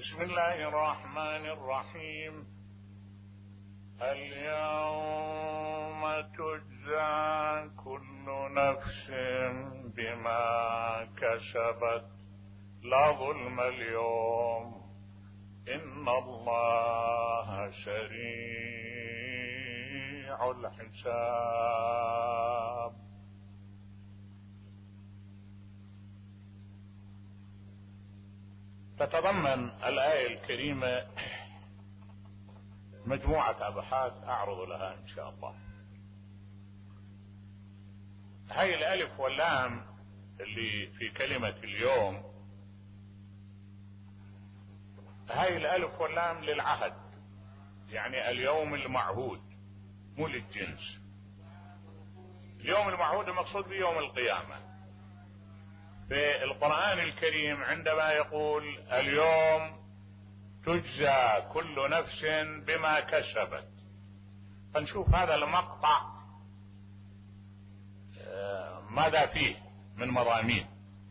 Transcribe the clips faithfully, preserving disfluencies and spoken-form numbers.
بسم الله الرحمن الرحيم. اليوم تجزى كل نفس بما كسبت لا ظلم اليوم إن الله سريع الحساب. تتضمن الآية الكريمة مجموعة أبحاث أعرض لها إن شاء الله. هاي الألف واللام اللي في كلمة اليوم، هاي الألف واللام للعهد، يعني اليوم المعهود مو للجنس. اليوم المعهود المقصود بيوم القيامة. في القرآن الكريم عندما يقول اليوم تجزى كل نفس بما كسبت، فنشوف هذا المقطع ماذا فيه من مضامين.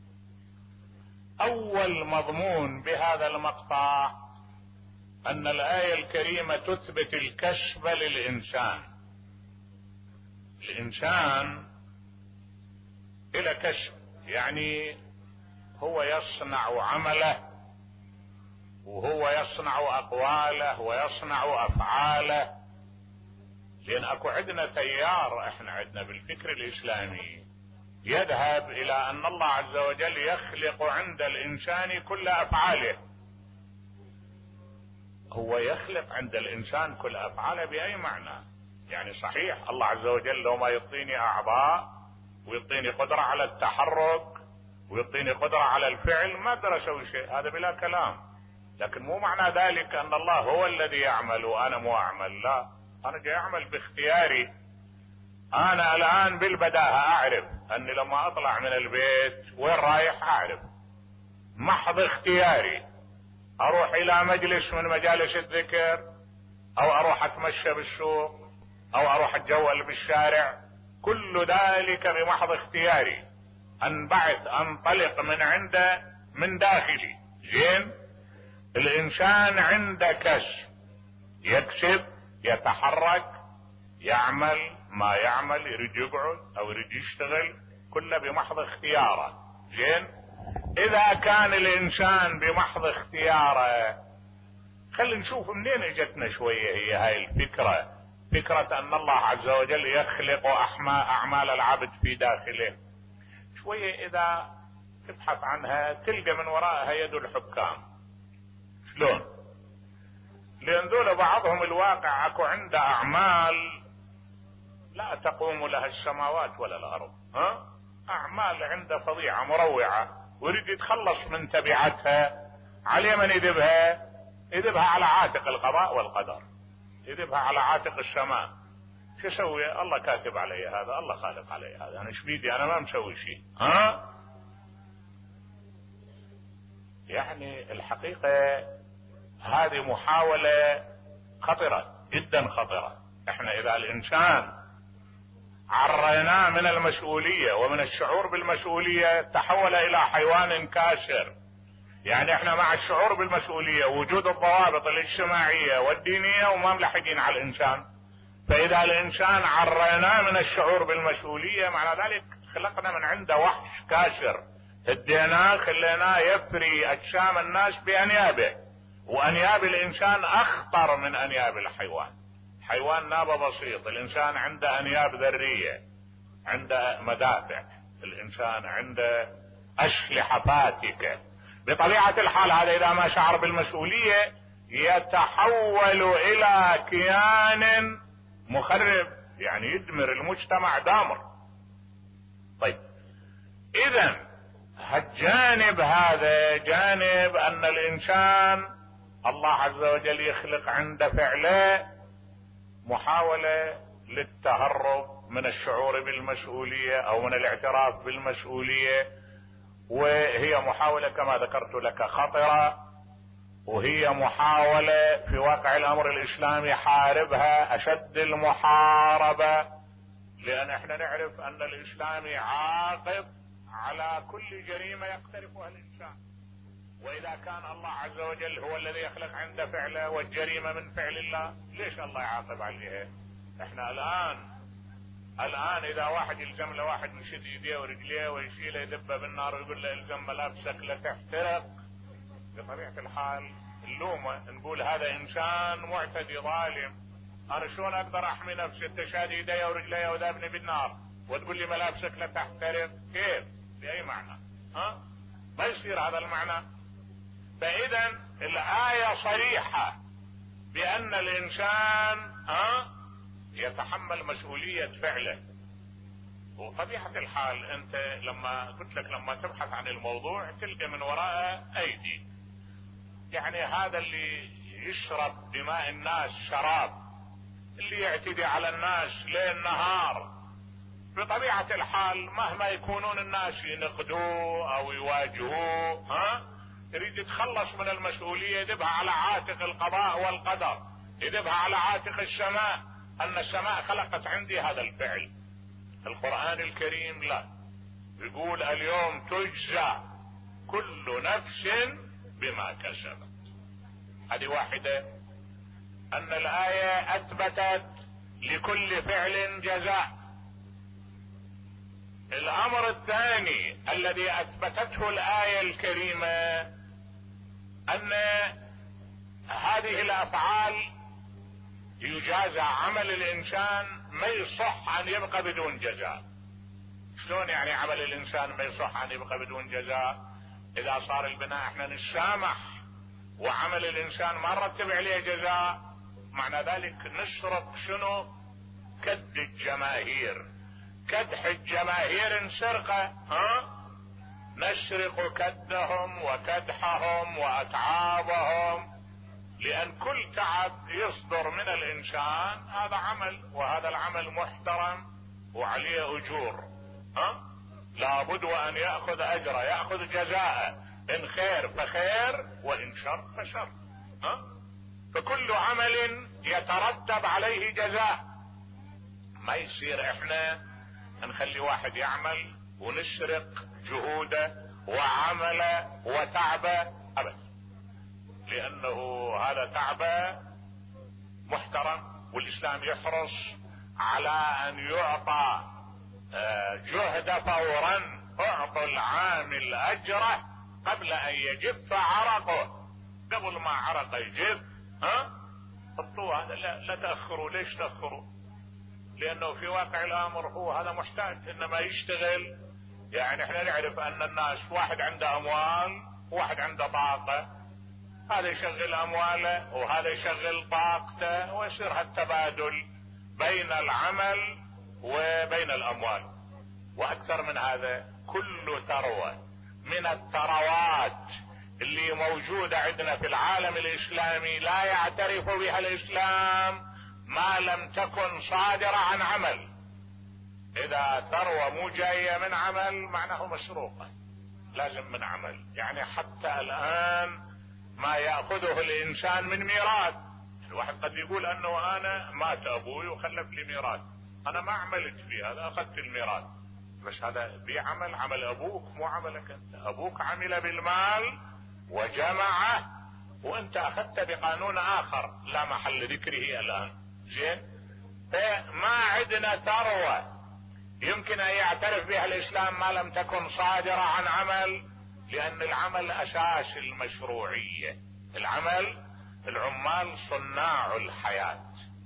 أول مضمون بهذا المقطع أن الآية الكريمة تثبت الكسب للإنسان. الإنسان إلى كسب، يعني هو يصنع عمله وهو يصنع أقواله ويصنع أفعاله. لأن أكو عندنا تيار احنا عندنا بالفكر الإسلامي يذهب إلى أن الله عز وجل يخلق عند الإنسان كل أفعاله. هو يخلق عند الإنسان كل أفعاله بأي معنى؟ يعني صحيح الله عز وجل لو ما يعطيني أعضاء ويعطيني قدرة على التحرك ويعطيني قدرة على الفعل ما أقدر أسوي شيء، هذا بلا كلام. لكن مو معنى ذلك أن الله هو الذي يعمل وأنا مو أعمل، لا، أنا جاي أعمل باختياري. أنا الآن بالبداهة أعرف أني لما أطلع من البيت وين رايح، أعرف محض اختياري أروح إلى مجلس من مجالس الذكر، أو أروح أتمشى بالسوق، أو أروح أتجول بالشارع، كل ذلك بمحض اختياري. أنبعث أنطلق من عنده من داخلي. زين، الإنسان عنده كسب، يكسب، يتحرك، يعمل ما يعمل، يريد يقعد أو يريد يشتغل، كله بمحض اختياره. زين، إذا كان الإنسان بمحض اختياره، خلينا نشوف منين اجتنا شوية هي هاي الفكرة، فكرة أن الله عز وجل يخلق أعمال العبد في داخله. شوية إذا تبحث عنها تلقى من وراءها يد الحكام. شلون؟ لأن ذول بعضهم الواقع أكو عنده أعمال لا تقوم لها السماوات ولا الأرض، ها؟ أعمال عنده فظيعة مروعة ويريد يتخلص من تبعاتها. على من يذبها؟ يذبها على عاتق القضاء والقدر، يذبها على عاتق السماء. شو اسوي؟ الله كاتب علي هذا، الله خالق علي هذا، انا ايش بيدي؟ انا ما مسوي شيء. ها؟ يعني الحقيقة هذه محاولة خطرة جدا خطرة. احنا اذا الانسان عريناه من المسؤولية ومن الشعور بالمسؤولية تحول الى حيوان كاسر. يعني احنا مع الشعور بالمسؤولية وجود الضوابط الاجتماعية والدينية وما ملحقين على الانسان. فاذا الانسان عريناه من الشعور بالمسؤولية معنى ذلك خلقنا من عنده وحش كاسر، هديناه خليناه يفري اجسام الناس بانيابه، وانياب الانسان اخطر من انياب الحيوان. حيوان نابه بسيط، الانسان عنده انياب ذرية، عنده مدافع، الانسان عنده اسلحة فاتكة. بطبيعة الحال هذا اذا ما شعر بالمسؤولية يتحول الى كيان مخرب، يعني يدمر المجتمع دامر. طيب اذا هالجانب هذا جانب ان الانسان الله عز وجل يخلق عنده فعله محاولة للتهرب من الشعور بالمسؤولية او من الاعتراف بالمسؤولية، وهي محاولة كما ذكرت لك خطرة، وهي محاولة في واقع الامر الاسلامي حاربها اشد المحاربة، لان احنا نعرف ان الاسلام عاقب على كل جريمة يقترفها الانسان. واذا كان الله عز وجل هو الذي يخلق عنده فعله والجريمة من فعل الله، ليش الله يعاقب عليها؟ احنا الان الان اذا واحد يلزم له واحد يشد يديه ورجليه ويشيله يدبه بالنار ويقول له الزم ملابسك لتحترق، بطبيعة الحال اللومة نقول هذا انسان معتدي ظالم. انا شلون اقدر احمي نفسي؟ انت شاد يديه ورجليه وذابني بالنار وتقول لي ملابسك لتحترق؟ كيف؟ باي معنى؟ ها؟ ما يصير هذا المعنى. فاذا الاية صريحة بان الانسان ها يتحمل مسؤولية فعله. وطبيعة الحال انت لما قلت لك لما تبحث عن الموضوع تلقى من وراءه ايدي. يعني هذا اللي يشرب دماء الناس شراب، اللي يعتدي على الناس ليل نهار، بطبيعة الحال مهما يكونون الناس ينقدوه او يواجهوه ها يريد يتخلص من المسؤولية، يذبها على عاتق القضاء والقدر، يذبها على عاتق السماء، ان السماء خلقت عندي هذا الفعل. القرآن الكريم لا، يقول اليوم تجزى كل نفس بما كسبت. هذه واحدة، ان الآية اثبتت لكل فعل جزاء. الامر الثاني الذي اثبتته الآية الكريمة ان هذه الافعال يجازى عمل الانسان، ما يصح ان يبقى بدون جزاء. شلون يعني عمل الانسان ما يصح ان يبقى بدون جزاء؟ اذا صار البناء احنا نسامح وعمل الانسان ما نرتب عليه جزاء، معنى ذلك نشرب شنو؟ كد الجماهير، كدح الجماهير سرقة، ها؟ نسرق كدهم وكدحهم واتعابهم، لان كل تعب يصدر من الانسان هذا عمل، وهذا العمل محترم وعليه اجور، ها؟ لابد وان يأخذ اجره، يأخذ جزاءه، ان خير فخير وان شر فشر، ها؟ فكل عمل يترتب عليه جزاء. ما يصير احنا نخلي واحد يعمل ونسرق جهوده وعمله وتعبه ابدا، لانه هذا تعبه محترم، والاسلام يحرص على ان يعطى جهد فورا. اعطوا العامل اجره قبل ان يجف عرقه، قبل ما عرقه يجف ها حطوه هذا، لا, لا تاخروا. ليش تاخروا؟ لانه في واقع الامر هو هذا محتاج انما يشتغل. يعني احنا نعرف ان الناس واحد عنده اموال وواحد عنده طاقة، هذا يشغل امواله وهذا يشغل طاقته، ويصير هالتبادل بين العمل وبين الاموال. واكثر من هذا، كل ثروة من الثروات اللي موجودة عندنا في العالم الاسلامي لا يعترف بها الاسلام ما لم تكن صادرة عن عمل. اذا ثروة مو جاية من عمل معناه مسروقة، لازم من عمل. يعني حتى الان ما يأخذه الانسان من ميراث، الواحد قد يقول انه انا مات ابوي وخلف لي ميراث، انا ما عملت فيه هذا، اخذت الميراث، بس هذا بعمل، عمل ابوك مو عملك انت. ابوك عمل بالمال وجمعه وانت اخذت بقانون اخر لا محل ذكره الان. زين؟ فما عندنا ثروة يمكن ان يعترف بها الاسلام ما لم تكن صادرة عن عمل، لان العمل اساس المشروعية. العمل، العمال صناع الحياة،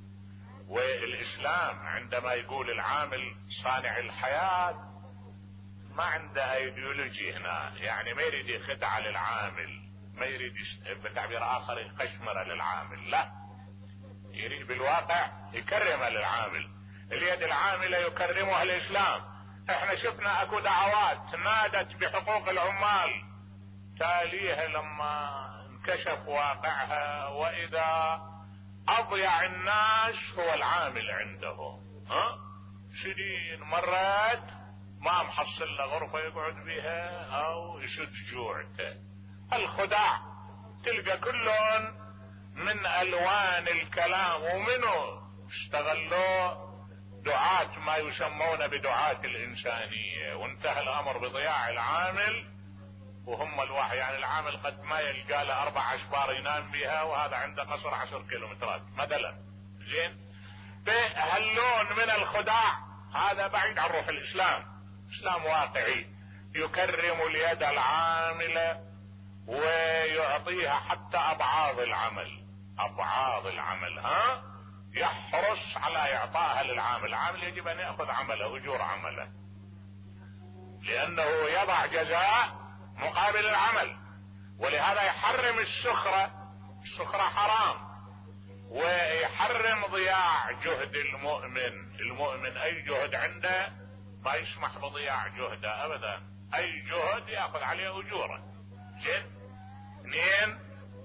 والاسلام عندما يقول العامل صانع الحياة ما عنده ايديولوجي هنا، يعني ما يريد يخدع للعامل، ما يريد بتعبير اخر يقشمر للعامل، لا، يريد بالواقع يكرم للعامل. اليد العاملة يكرمها الاسلام. احنا شفنا اكو دعوات نادت بحقوق العمال، تاليها لما انكشف واقعها واذا اضيع الناس هو العامل عندهم، ها؟ سنين مرات ما محصل له غرفة يقعد بها او يشد جوعته. الخداع تلقى كلهم من الوان الكلام، ومنه استغلوا دعاة ما يسمون بدعاة الانسانية، وانتهى الامر بضياع العامل وهم الواحد يعني العامل قد ما يلقى له اربع اشبار ينام بها، وهذا عنده قصر عشر كيلومترات مثلا. زين، بهاللون من الخداع هذا بعيد عن روح الاسلام. اسلام واقعي يكرم اليد العاملة ويعطيها حتى ابعاض العمل، ابعاض العمل، ها، يحرص على اعطائها للعامل. العامل يجب ان ياخذ عمله، اجور عمله، لانه يضع جزاء مقابل العمل. ولهذا يحرم السخرة، السخرة حرام، ويحرم ضياع جهد المؤمن. المؤمن اي جهد عنده ما يسمح بضياع جهده ابدا، اي جهد ياخذ عليه اجوره. زين. اثنين،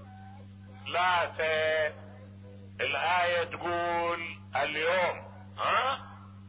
ثلاثة، الآية تقول اليوم ها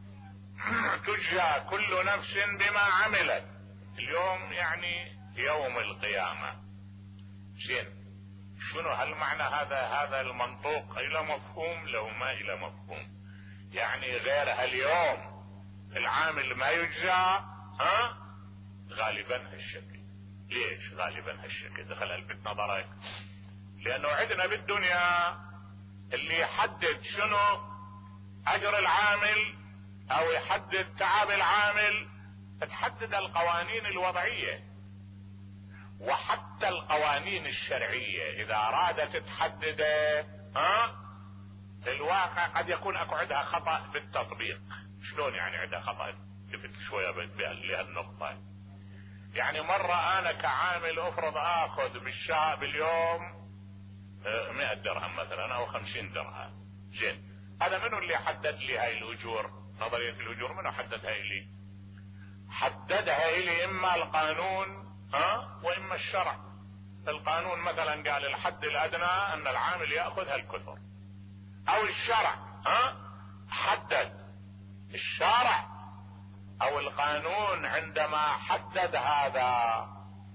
تجزى كل نفس بما عملت. اليوم يعني يوم القيامة. زين، شنو هالمعنى هذا؟ هذا المنطوق الى مفهوم لو ما الى مفهوم، يعني غير هاليوم العامل ما يجزى، ها، غالبا هالشكل. ليش غالبا هالشكل؟ دخل الفت نظرك، لانه عندنا بالدنيا اللي يحدد شنو اجر العامل او يحدد تعب العامل تحدد القوانين الوضعية، وحتى القوانين الشرعية اذا ارادت تحدده، ها، الواقع قد يكون اكو عندها خطأ بالتطبيق. شلون يعني عندها خطأ؟ لفت شوية لهالنقطة. يعني مرة انا كعامل افرض اخذ بالشهر باليوم مئة درهم مثلا او خمسين درهم. زين، هذا منو اللي حدد لي هاي الاجور؟ نظرية الاجور منو حددها لي؟ حددها لي اما القانون، ها، واما الشرع. القانون مثلا قال الحد الادنى ان العامل ياخذ هالكثر، او الشرع، ها، حدد. الشرع او القانون عندما حدد هذا،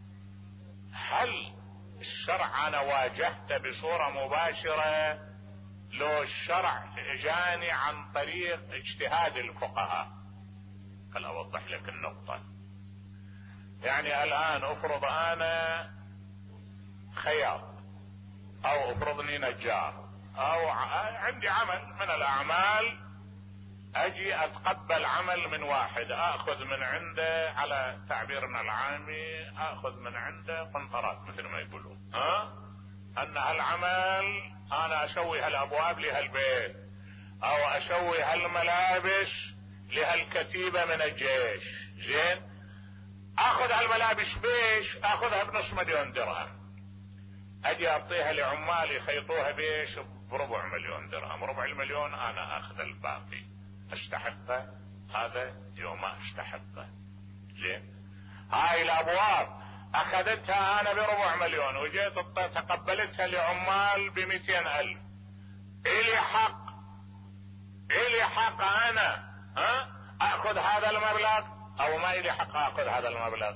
هل الشرع انا واجهته بصورة مباشرة لو الشرع اجاني عن طريق اجتهاد الفقهاء؟ خل اوضح لك النقطة. يعني الان افرض انا خياط، او افرضني نجار، او عندي عمل من الاعمال، اجي اتقبل عمل من واحد، اخذ من عنده على تعبيرنا العامي اخذ من عنده قنطرات مثل ما يقولون، ها، ان هالعمل انا اسوي هالابواب لهالبيت، او اسوي هالملابس لهالكتيبة من الجيش. زين، اخذ هالملابس بيش؟ اخذها بنص مليون درهم، اجي اعطيها لعمال يخيطوها بيش بربع مليون درهم. ربع المليون انا اخذ الباقي، استحقه هذا يوم ما استحقه. زين، هاي الابواب اخذتها انا بربع مليون وجيت تقبلتها لعمال بمئتين الف، الي حق، الي حق انا، ها، اخذ هذا المبلغ او ما الي حق اخذ هذا المبلغ؟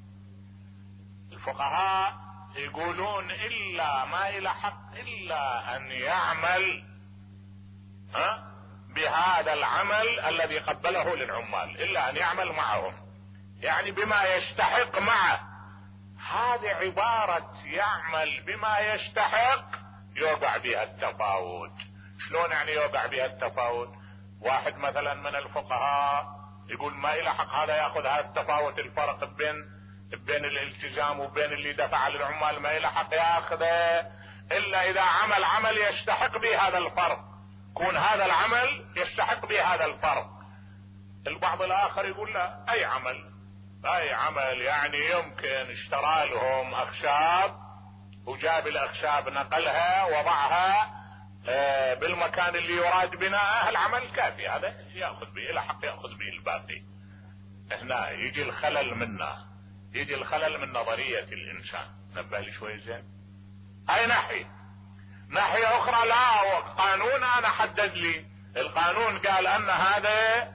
الفقهاء يقولون الا ما الى حق الا ان يعمل، ها، بهذا العمل الذي قبله للعمال، الا ان يعمل معهم، يعني بما يستحق معه. هذه عبارة يعمل بما يستحق يوقع بها التفاوت. شلون يعني يوقع بها التفاوت؟ واحد مثلا من الفقهاء يقول ما إلى حق هذا ياخذ هذا التفاوت، الفرق بين بين الالتزام وبين اللي دفع للعمال، ما إلى حق ياخذه الا اذا عمل عمل يستحق به هذا الفرق، كون هذا العمل يستحق به هذا الفرق. البعض الاخر يقول لا، اي عمل، اي عمل يعني يمكن اشترى لهم اخشاب وجاب الاخشاب نقلها وضعها بالمكان اللي يراد بناءه، العمل كافي، هذا ياخذ به، الى حق ياخذ به الباقي. هنا يجي الخلل منا، يجي الخلل من نظرية الانسان. نبه لي شوي زين. اي ناحية ناحية اخرى لا، قانون انا حدد لي، القانون قال ان هذا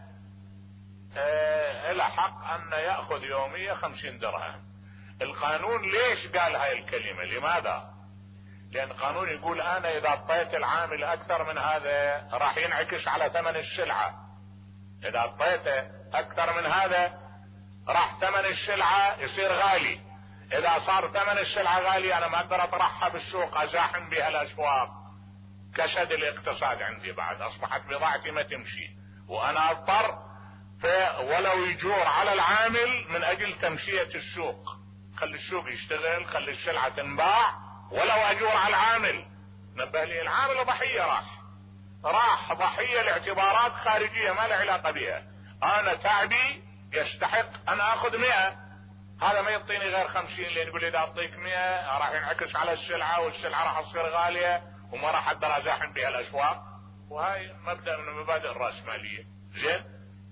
اه الى حق ان ياخذ يومية خمسين درهم. القانون ليش قال هاي الكلمة؟ لماذا؟ لان القانون يقول انا اذا اعطيت العامل اكثر من هذا راح ينعكس على ثمن السلعة، اذا اعطيته اكثر من هذا راح ثمن السلعة يصير غالي، اذا صار ثمن السلعة غالي انا ما اقدر اطرحها بالسوق ازاحم بها الاسواق، كسد الاقتصاد عندي، بعد اصبحت بضاعتي ما تمشي، وانا اضطر ولو يجور على العامل من اجل تمشية السوق. خلي السوق يشتغل، خلي السلعة تنباع ولو اجور على العامل. نبه لي العامل ضحية، راح راح ضحية لاعتبارات خارجية ما لها علاقة بها. انا تعبي يستحق ان اخذ مئة، هذا ما يعطيني غير خمسين، لان يقول لي اذا اعطيك مئة راح ينعكس على السلعة والسلعة راح تصير غالية وما راح اقدر ازاحم بها الاسواق، وهاي مبدأ من مبادئ الرأسمالية. زين،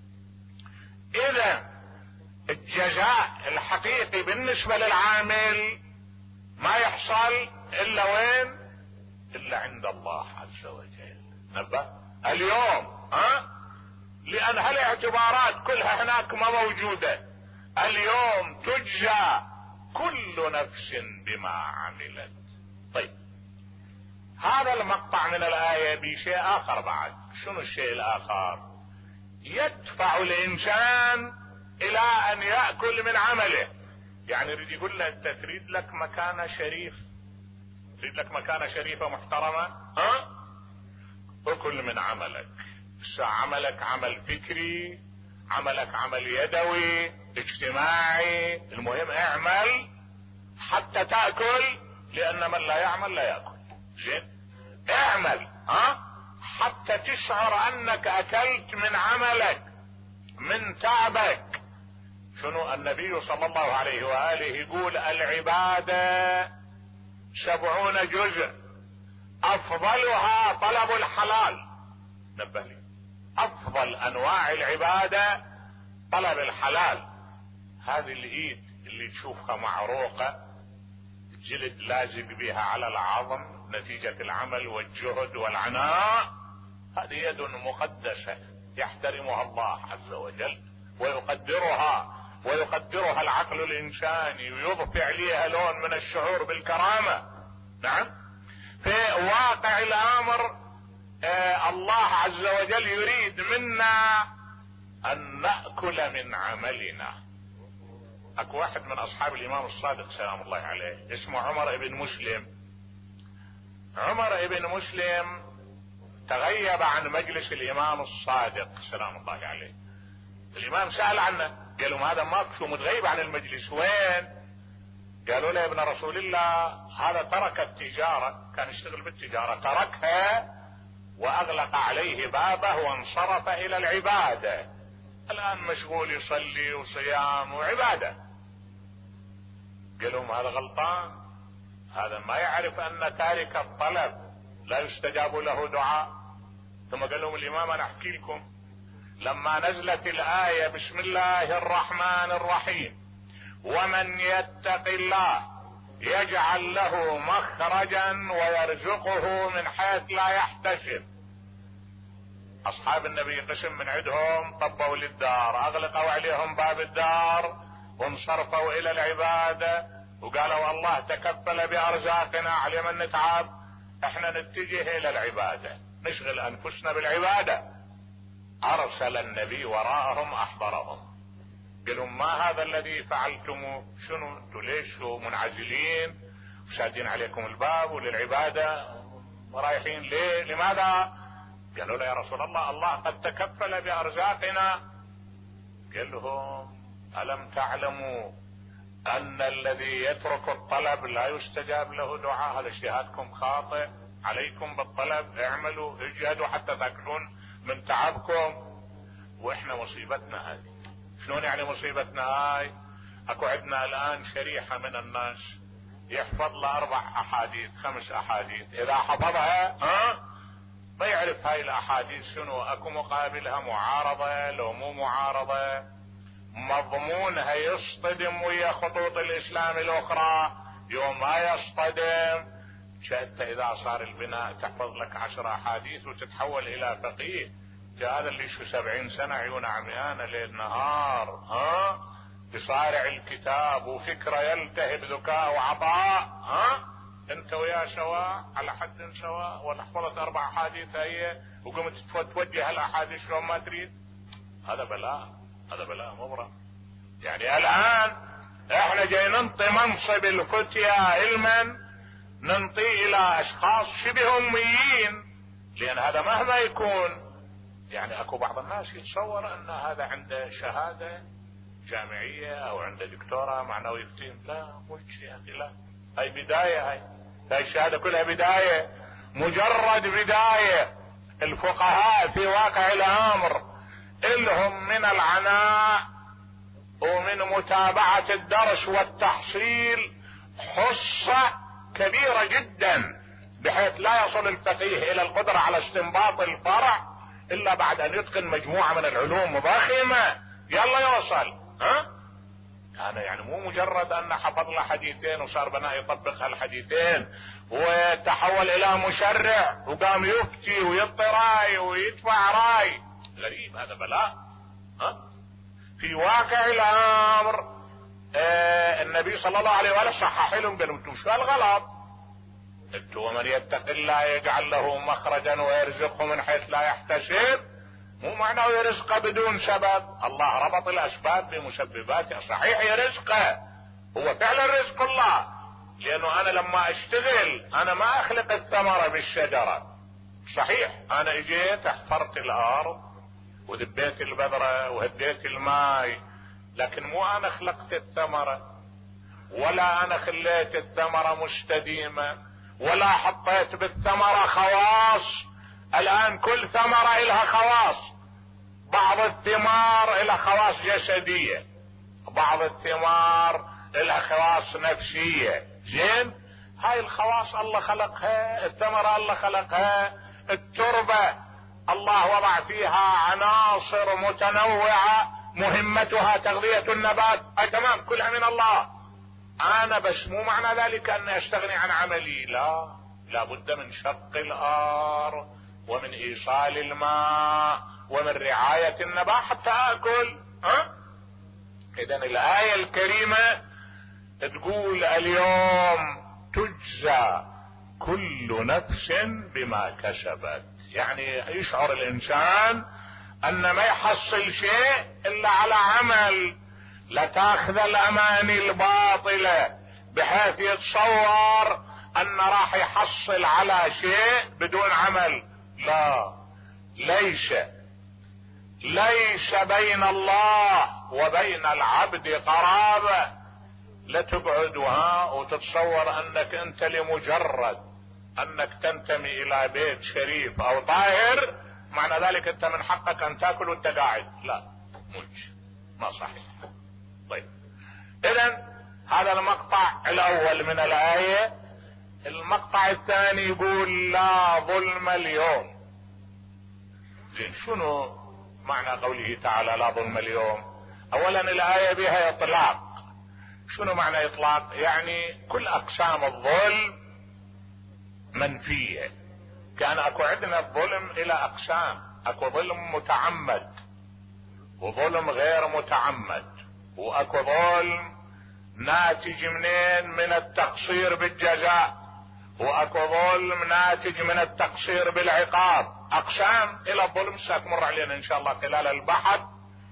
اذا الجزاء الحقيقي بالنسبة للعامل ما يحصل الا وين؟ الا عند الله عز وجل. نبه اليوم ها، لان هالاعتبارات كلها هناك ما موجودة. اليوم تجزى كل نفس بما عملت. طيب، هذا المقطع من الآية بشيء آخر بعد. شنو الشيء الآخر؟ يدفع الإنسان إلى أن يأكل من عمله. يعني يريد يقول له أنت تريد لك مكانة شريف، تريد لك مكانة شريفة محترمة، ها؟ أكل من عملك. عملك عمل فكري، عملك عمل يدوي اجتماعي، المهم اعمل حتى تأكل، لأن من لا يعمل لا يأكل. زين، اعمل ها حتى تشعر انك اكلت من عملك من تعبك. شنو النبي صلى الله عليه وآله يقول العبادة سبعون جزء افضلها طلب الحلال. نبه لي، افضل انواع العبادة طلب الحلال. هذه الايد اللي تشوفها معروقة، الجلد لازق بها على العظم نتيجة العمل والجهد والعناء، هذه يد مقدسة يحترمها الله عز وجل ويقدرها ويقدرها العقل الإنساني ويضفي عليها لون من الشعور بالكرامة. نعم، في واقع الأمر آه الله عز وجل يريد منا أن نأكل من عملنا. اكو واحد من اصحاب الامام الصادق سلام الله عليه اسمه عمر ابن مسلم. عمر ابن مسلم تغيب عن مجلس الامام الصادق سلام الله عليه. الامام سأل عنه، قالوا هذا ماكو متغيب عن المجلس، وين؟ قالوا له يا ابن رسول الله هذا ترك التجارة، كان يشتغل بالتجارة، تركها واغلق عليه بابه وانصرف الى العبادة، الان مشغول يصلي وصيام وعبادة. قالوا هذا غلطان، هذا ما يعرف ان تارك الطلب لا يستجاب له دعاء. ثم قال لهم الامام انا احكي لكم، لما نزلت الآية بسم الله الرحمن الرحيم ومن يتق الله يجعل له مخرجا ويرزقه من حيث لا يحتسب، اصحاب النبي قسم من عندهم طبوا للدار، اغلقوا عليهم باب الدار وانصرفوا الى العبادة وقالوا الله تكفل بارزاقنا، على من نتعب احنا نتجه الى العبادة نشغل انفسنا بالعبادة. ارسل النبي وراءهم احضرهم، قالوا ما هذا الذي فعلتم؟ شنو انتوا ليش منعزلين وشادين عليكم الباب وللعبادة ورايحين ليه؟ لماذا؟ قالوا له يا رسول الله الله قد تكفل بارزاقنا. قال لهم الم تعلموا ان الذي يترك الطلب لا يستجاب له دعاء؟ هذا اجتهادكم خاطئ، عليكم بالطلب، اعملوا اجهدوا حتى تاكلون من تعبكم. واحنا مصيبتنا هذه. شلون يعني مصيبتنا هاي؟ اكو عندنا الان شريحة من الناس يحفظ له اربع احاديث خمس احاديث، اذا حفظها ها ما يعرف هاي الاحاديث شنو، اكو مقابلها معارضة لو مو معارضة، مضمونها يصطدم ويا خطوط الاسلام الاخرى يوم ما يصطدم. شأنت اذا صار البناء تحفظ لك عشر احاديث وتتحول الى فقيه، هذا اللي شو سبعين سنة عيون عميانة ليل نهار ها بصارع الكتاب وفكرة يلتهب ذكاء وعطاء، ها انت ويا سواء على حد سواء، ولا حفظت اربع احاديث هي وقمت توجه الاحاديث شلون ما تريد. هذا بلاء، هذا بلاء مبرم. يعني الان احنا جاي ننطي منصب الفتية علما، ننطي الى اشخاص شبه اميين، لان هذا مهما يكون يعني اكو بعض الناس يتصور ان هذا عنده شهادة جامعية او عنده دكتوراه معناه يفتين. لا مش يا اخي، لا، هاي بداية، هاي هاي الشهادة كلها بداية، مجرد بداية. الفقهاء في واقع الامر الهم من العناء ومن متابعة الدرس والتحصيل حصة كبيرة جدا، بحيث لا يصل الفقيه الى القدرة على استنباط الفرع الا بعد ان يتقن مجموعة من العلوم ضخمة يلا يوصل. ها انا يعني مو مجرد ان حفظ له حديثين وصار بنا يطبق هالحديثين وتحول الى مشرع وقام يفتي ويعطي راي ويدفع راي. غريب، هذا بلاء. ها في واقع الامر آه النبي صلى الله عليه وآله صحح لهم، قالوا انتم شو الغلط؟ انتم ومن يتق الله يجعل له مخرجا ويرزقه من حيث لا يحتسب. مو معناه يرزقه بدون سبب، الله ربط الاسباب بمسبباتها. صحيح يرزقه، هو فعلا رزق الله، لانه انا لما اشتغل انا ما اخلق الثمرة بالشجرة. صحيح انا اجيت احفرت الارض ودبيت البذرة وهديت الماء، لكن مو انا خلقت الثمرة، ولا انا خليت الثمرة مستديمة، ولا حطيت بالثمرة خواص. الان كل ثمرة الها خواص، بعض الثمار الها خواص جسدية، بعض الثمار الها خواص نفسية. زين، هاي الخواص الله خلقها، الثمرة الله خلقها، التربة الله وضع فيها عناصر متنوعة مهمتها تغذية النبات. اي تمام، كلها من الله. انا بس مو معنى ذلك اني استغني عن عملي، لا، لابد من شق الارض ومن ايصال الماء ومن رعاية النبات حتى اكل. ها اذا الاية الكريمة تقول اليوم تجزى كل نفس بما كسبت، يعني يشعر الانسان ان ما يحصل شيء الا على عمل. لا تاخذ الاماني الباطلة بحيث يتصور ان راح يحصل على شيء بدون عمل. لا، ليس ليس بين الله وبين العبد قرابة لا تقعد وها وتتصور انك انت لمجرد انك تنتمي الى بيت شريف او طاهر معنى ذلك انت من حقك ان تاكل وانت قاعد. لا، مش ما صحيح. طيب، اذا هذا المقطع الاول من الايه. المقطع الثاني يقول لا ظلم اليوم. زين، شنو معنى قوله تعالى لا ظلم اليوم؟ اولا الايه بها اطلاق. شنو معنى اطلاق؟ يعني كل اقسام الظلم منفية. كان اكو عندنا الظلم الى اقسام، اكو ظلم متعمد وظلم غير متعمد، واكو ظلم ناتج منين؟ من التقصير بالجزاء، واكو ظلم ناتج من التقصير بالعقاب. اقسام الى الظلم سأتمر علينا ان شاء الله خلال البحث.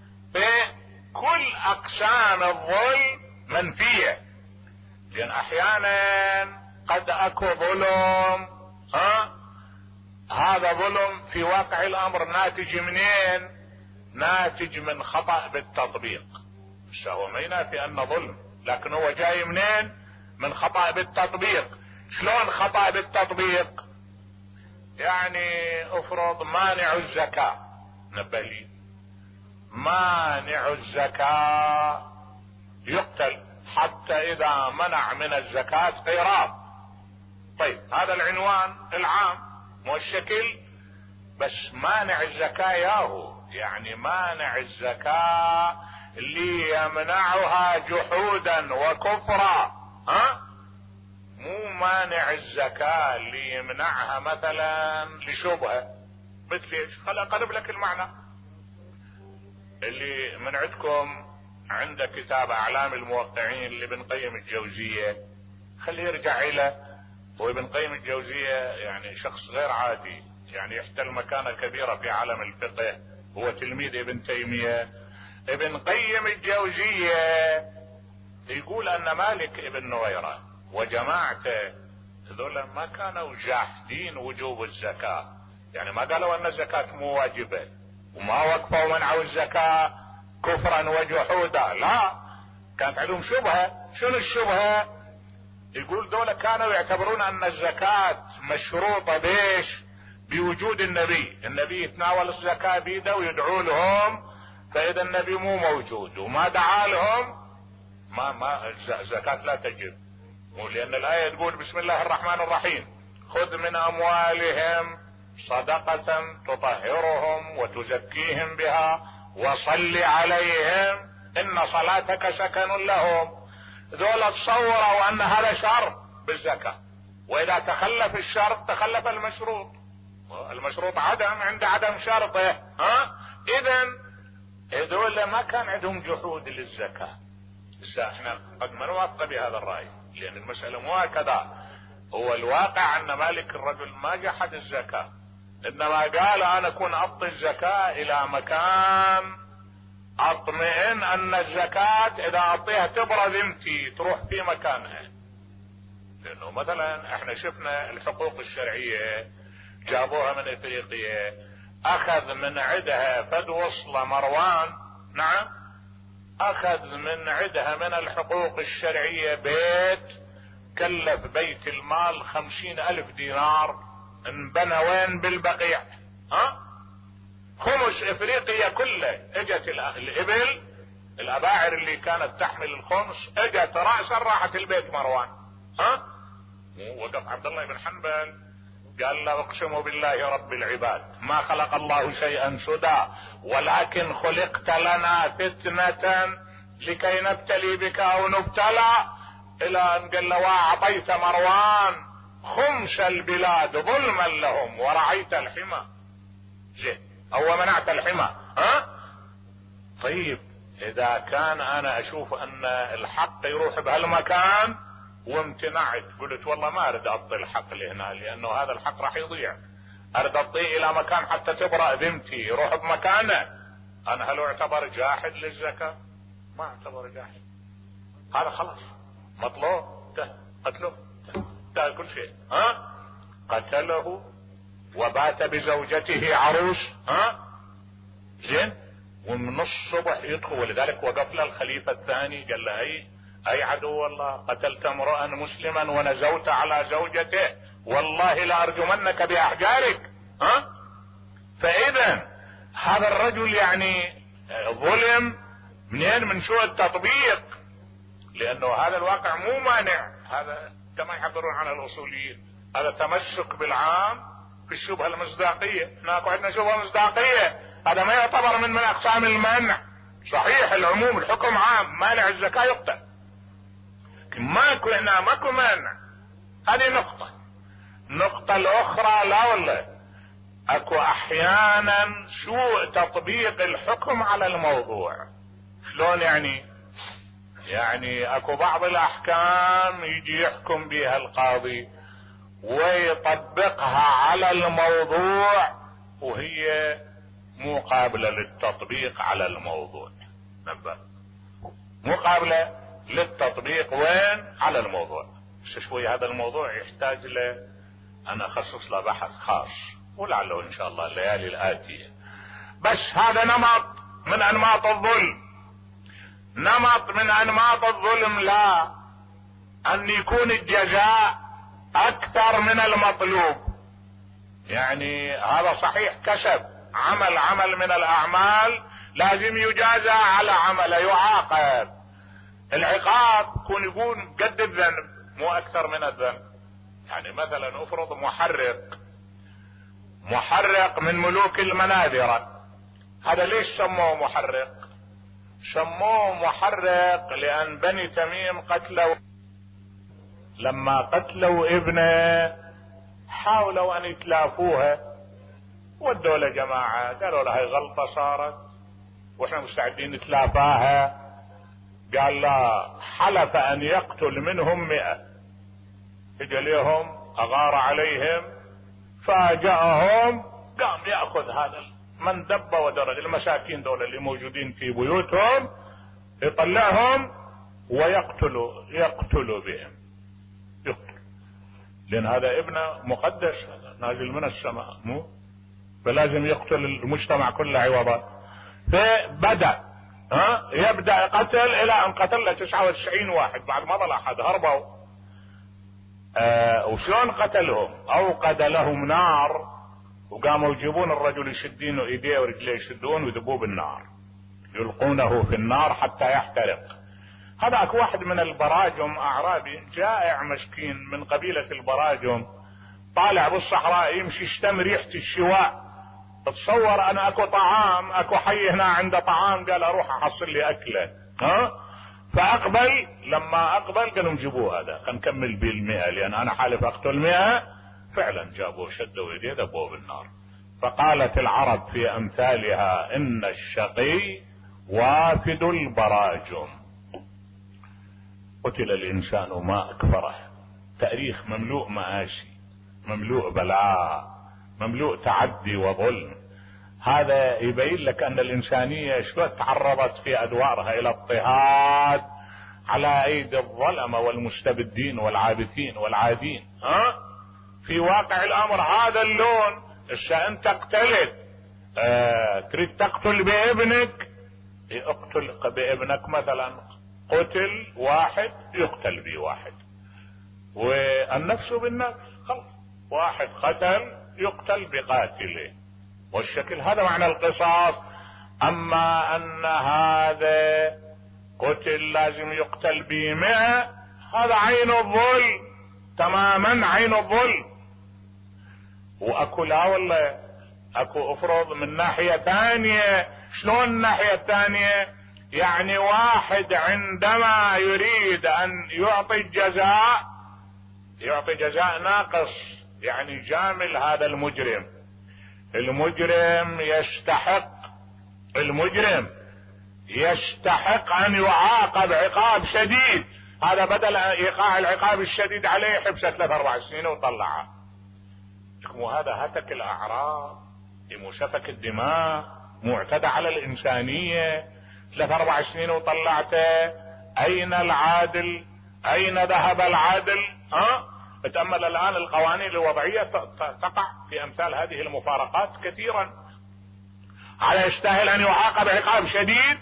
بكل اقسام الظلم منفية، لان احيانا قد اكو ظلم ها هذا ظلم في واقع الامر ناتج منين؟ ناتج من خطأ بالتطبيق. هو ما ينافي انه ظلم، لكن هو جاي منين؟ من خطأ بالتطبيق. شلون خطأ بالتطبيق؟ يعني افرض مانع الزكاة، نبه لي، مانع الزكاة يقتل حتى اذا منع من الزكاة قيراط. طيب، هذا العنوان العام مو الشكل، بس مانع الزكاة ياهو، يعني مانع الزكاة اللي يمنعها جحودا وكفرا. ها مو مانع الزكاة اللي يمنعها مثلا لشبهة. مثل ايش؟ خل اقرب لك المعنى. اللي من عندكم عنده كتاب اعلام الموقعين لابن قيم الجوزية، خليه يرجع الى. وابن قيم الجوزية يعني شخص غير عادي، يعني يحتل مكانة كبيرة في عالم الفقه، هو تلميذ ابن تيمية. ابن قيم الجوزية يقول ان مالك ابن نويرة وجماعته هذول ما كانوا جاحدين وجوب الزكاة، يعني ما قالوا ان الزكاة مو واجبة وما وقفوا منعوا الزكاة كفرا وجحودا، لا، كانت عندهم شبهة. شنو الشبهة؟ يقول دول كانوا يعتبرون ان الزكاة مشروطة بيش؟ بوجود النبي، النبي يتناول الزكاة بيده ويدعو لهم، فاذا النبي مو موجود وما دعا لهم ما ما الزكاة لا تجب. ولان الاية تقول بسم الله الرحمن الرحيم خذ من اموالهم صدقة تطهرهم وتزكيهم بها وصل عليهم ان صلاتك سكن لهم. ذولا تصوروا ان هذا شرط بالزكاة، واذا تخلف الشرط تخلف المشروط، المشروط عدم عند عدم شرطه. ها اذا هذول ما كان عندهم جحود للزكاة. احنا قد ما نوافق بهذا الرأي لان المسألة مو هكذا. هو الواقع ان مالك الرجل ما جحد الزكاة، انما قال انا اكون اعطي الزكاة الى مكان اطمئن ان الزكاة اذا اعطيها تبرى ذمتي تروح في مكانها. لانه مثلا احنا شفنا الحقوق الشرعية جابوها من افريقيا، اخذ من عدها فد وصلة مروان، نعم، اخذ من عدها من الحقوق الشرعية بيت كلف بيت المال خمسين الف دينار، انبنى وين؟ بالبقيع. ها خمس افريقيا كله اجت الابل الاباعر اللي كانت تحمل الخمس اجت رأسا راحت البيت مروان. ها وقف عبد الله بن حنبل قال لا اقسم بالله رب العباد ما خلق الله شيئا سدى ولكن خلقت لنا فتنة لكي نبتلي بك او نبتلى، الى ان قال له واعطيت مروان خمس البلاد ظلما لهم ورعيت الحمى زين او منعت الحمى. ها طيب اذا كان انا اشوف ان الحق يروح بهالمكان وامتنعت، قلت والله ما اريد اعطي الحق لهنا لانه هذا الحق راح يضيع، اريد اعطيه الى مكان حتى تبرأ ذمتي يروح بمكانه، انا هل اعتبر جاحد للزكاة؟ ما اعتبر جاحد، هذا خلاص مطلوب قتله ده كل شيء. ها قتله وبات بزوجته عروس. ها زين ومن الصبح يدخل، ولذلك وقف له الخليفة الثاني قال له اي اي عدو الله قتلت امرأ مسلما ونزوت على زوجته والله لارجمنك باحجارك. ها فاذا هذا الرجل يعني ظلم منين؟ من سوء التطبيق، لانه هذا الواقع مو مانع، هذا كما يعبرون عن الاصوليين هذا تمسك بالعام في الشبهة المصداقية. هناك عندنا شبهة مصداقية، هذا ما يعتبر من من اقسام المنع. صحيح العموم الحكم عام، مانع الزكاة يقتل، ماكو هنا ماكو مانع. هذه نقطة. النقطة الاخرى لا والله اكو احيانا سوء تطبيق الحكم على الموضوع. شلون يعني؟ يعني اكو بعض الاحكام يجي يحكم بها القاضي ويطبقها على الموضوع وهي مو قابلة للتطبيق على الموضوع. نبه مو قابلة للتطبيق وين؟ على الموضوع. شوي هذا الموضوع يحتاج له انا اخصص له بحث خاص ولعله ان شاء الله الليالي الاتية. بس هذا نمط من انماط الظلم، نمط من انماط الظلم، لا ان يكون الجزاء اكثر من المطلوب. يعني هذا صحيح كسب عمل عمل من الاعمال لازم يجازى على عمله يعاقب. العقاب يكون يكون قد الذنب مو اكثر من الذنب. يعني مثلا افرض محرق محرق من ملوك المناذرة، هذا ليش سموه محرق؟ سموه محرق لان بني تميم قتلوا، لما قتلوا ابنه حاولوا ان يتلافوها، ودوا له جماعة قالوا له هاي غلطة صارت واحنا مستعدين نتلافاها. قال لا، حلف ان يقتل منهم مئة، اجى ليهم اغار عليهم فاجأهم، قام يأخذ هذا من دب ودرج المساكين دول اللي موجودين في بيوتهم، يطلعهم ويقتل يقتل بهم، يقتل، لأن هذا ابنه مقدس نازل من السماء، مو فلازم يقتل المجتمع كله عوضا. فبدأ ها يبدأ قتل إلى أن قتل تسعة وتسعين واحد بعد ما ضل أحد، هربوا. آه وشلون قتلهم؟ أوقد لهم نار، وقاموا يجيبون الرجل يشدين ايديه ورجليه، يشدون ويذبوه بالنار، يلقونه في النار حتى يحترق. هذاك واحد من البراجم اعرابي جائع مسكين من قبيلة البراجم، طالع بالصحراء يمشي يشتم ريحة الشواء، تصور انا اكو طعام، اكو حي هنا عنده طعام، قال اروح احصل لي اكله. ها فاقبل، لما اقبل قالوا جيبوه هذا خلينا نكمل بالمئة، لان انا حالف اقتل مئة. فعلا جابوه شدوا يديه ذبوه بالنار. فقالت العرب في امثالها ان الشقي وافد البراجم. قتل الانسان ما اكفره، تاريخ مملوء مآسي، مملوء بلاء، مملوء تعدي وظلم. هذا يبين لك ان الانسانية شلون تعرضت في ادوارها الى اضطهاد على ايدي الظلمة والمستبدين والعابثين والعادين. ها في واقع الامر هذا اللون. هسه انت اقتلت، اه تريد تقتل بابنك، اقتل بابنك مثلا، قتل واحد يقتل به واحد، والنفس بالنفس، خلص واحد قتل يقتل بقاتله، والشكل هذا معنى القصاص. اما ان هذا قتل لازم يقتل به مئة، هذا عين الظلم تماما، عين الظلم. واكو لا والله اكو افرض من ناحية ثانية. شلون الناحية الثانية؟ يعني واحد عندما يريد ان يعطي الجزاء يعطي جزاء ناقص، يعني جامل هذا المجرم. المجرم يستحق المجرم يستحق ان يعاقب عقاب شديد. هذا بدل ايقاع العقاب الشديد عليه حبسه ثلاث اربع سنين وطلعه. وهذا هتك الاعراض، مو سفك الدماء، مو اعتدى على الانسانيه. ثلاث اربع سنين وطلعته، اين العادل؟ اين ذهب العادل؟ ها تأمل الان القوانين الوضعيه تقع في امثال هذه المفارقات كثيرا. على يستاهل ان يعاقب عقاب شديد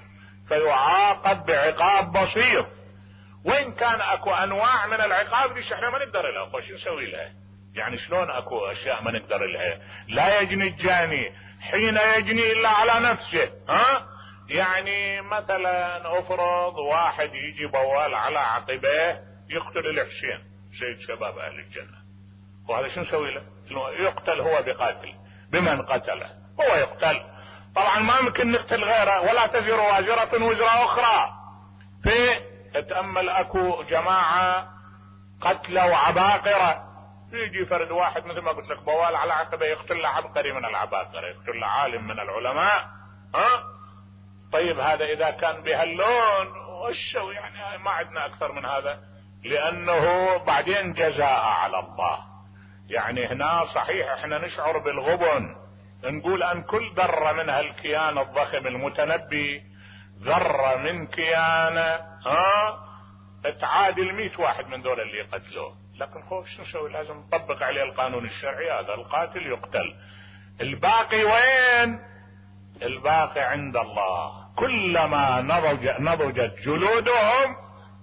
فيعاقب بعقاب بسيط، وان كان اكو انواع من العقاب دي احنا ما نقدر لها، شو نسوي لها؟ يعني شلون اكو اشياء ما نقدر لها؟ لا يجني الجاني حين يجني الا على نفسه. ها يعني مثلا افرض واحد يجي بوال على عقبيه يقتل الحسين سيد شباب اهل الجنه، وهذا شو نسوي له؟ يقتل هو بقاتل، بمن قتله هو يقتل. طبعا ما ممكن نقتل غيره، ولا تزر وازرة وزر اخرى. في اتأمل اكو جماعة قتلوا عباقرة، يجي فرد واحد مثل ما قلت لك بوال على عقبه يقتل له عبقري من العباقرة، يقتل له عالم من العلماء. ها طيب هذا اذا كان بهاللون وشو يعني ما عندنا اكثر من هذا، لانه بعدين جزاء على الله. يعني هنا صحيح احنا نشعر بالغبن، نقول ان كل ذرة من هالكيان الضخم المتنبي، ذرة من كيانه ها تعادل مئة واحد من دول اللي قتلوه. لكن خوش شو نسوي؟ لازم نطبق عليه القانون الشرعي، هذا القاتل يقتل. الباقي وين؟ الباقي عند الله. كلما نضج نضجت جلودهم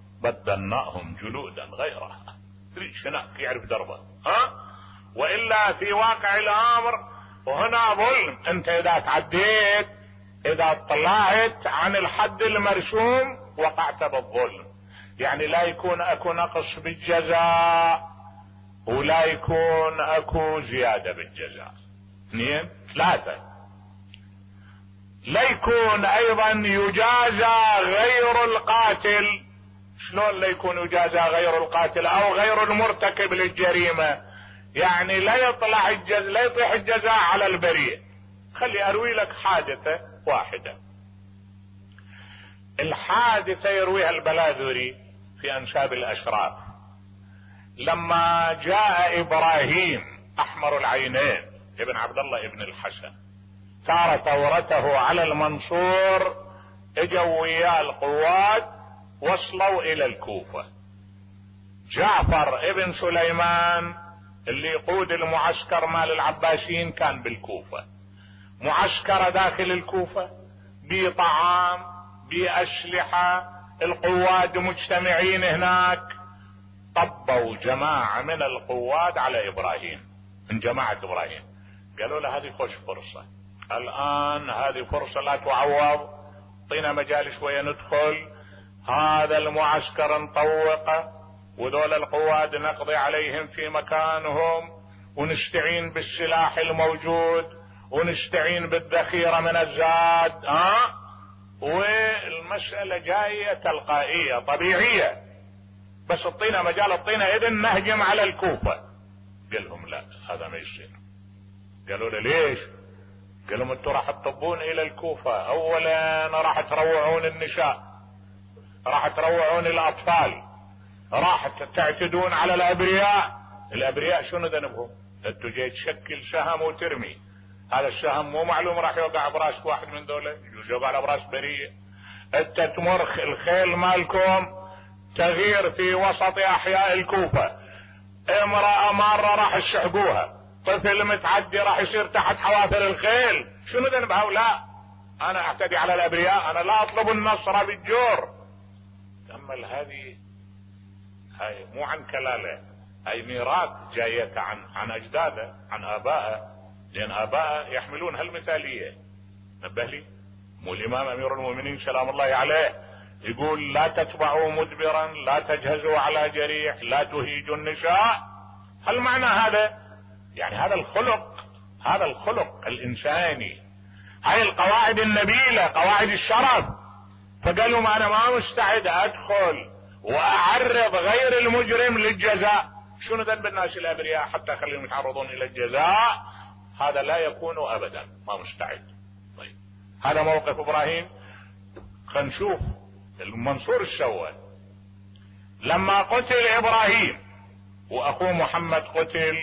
بدلناهم جلودا غيرها. ريش هناك يعرف دربه. ها والا في واقع الامر وهنا ظلم. انت اذا تعديت، اذا طلعت عن الحد المرسوم وقعت بالظلم. يعني لا يكون اكو نقص بالجزاء ولا يكون اكو زيادة بالجزاء. اثنين ثلاثة، لا يكون ايضا يجازى غير القاتل. شلون لا يكون يجازى غير القاتل او غير المرتكب للجريمة؟ يعني لا يطلع الجزاء، لا يطيح الجزاء على البريء. خلي اروي لك حادثة واحدة. الحادثة يرويها البلاذري في انساب الاشراف. لما جاء ابراهيم احمر العينين ابن عبد الله ابن الحسن ثار ثورته على المنصور، اجوا وياه القوات وصلوا الى الكوفة. جعفر ابن سليمان اللي يقود المعسكر مال العباسيين كان بالكوفة، معسكر داخل الكوفة بطعام بأسلحة، القواد مجتمعين هناك. طبوا جماعة من القواد على إبراهيم، من جماعة إبراهيم، قالوا له هذه خوش فرصة الآن، هذه فرصة لا تعوض، طينا مجال شوية ندخل هذا المعسكر نطوقه، وذول القواد نقضي عليهم في مكانهم، ونستعين بالسلاح الموجود، ونستعين بالذخيرة من الزاد. ها أه؟ والمسألة جاية تلقائية طبيعية، بس الطينة مجال الطينة إذن نهجم على الكوفة. قال لهم لا، هذا ما يصير. قالوا له ليش؟ قال لهم انتوا راح تطبون الى الكوفة، اولا راح تروعون النساء، راح تروعون الاطفال، راح تعتدون على الابرياء. الابرياء شنو ذنبهم؟ انتوا جاي تشكل سهم وترمي، هذا السهم مو معلوم راح يوقع براس واحد من دول، يوقع على براس بريء. انت تمر الخيل مالكم تغير في وسط احياء الكوفة، امرأة مارة راح يسحقوها، طفل متعدي راح يصير تحت حوافر الخيل، شنو ذنب هؤلاء؟ انا اعتدي على الابرياء، انا لا اطلب النصر بالجور. تأمل هذه، هاي مو عن كلالة، هاي ميراث جاية عن عن اجداده، عن ابائه، لان ابائه يحملون هالمثالية. نبه لي، مو الامام امير المؤمنين سلام الله عليه يقول لا تتبعوا مدبرا، لا تجهزوا على جريح، لا تهيجوا النساء. هل معنى هذا؟ يعني هذا الخلق، هذا الخلق الانساني، هاي القواعد النبيلة، قواعد الشرف. فقالوا ما انا ما مستعد ادخل واعرض غير المجرم للجزاء. شنو ذنب الناس الابرياء حتى خليهم يتعرضون الى الجزاء؟ هذا لا يكون ابدا، ما مستعد. طيب هذا موقف ابراهيم. خلينا نشوف المنصور السوى لما قتل ابراهيم واخوه محمد قتل،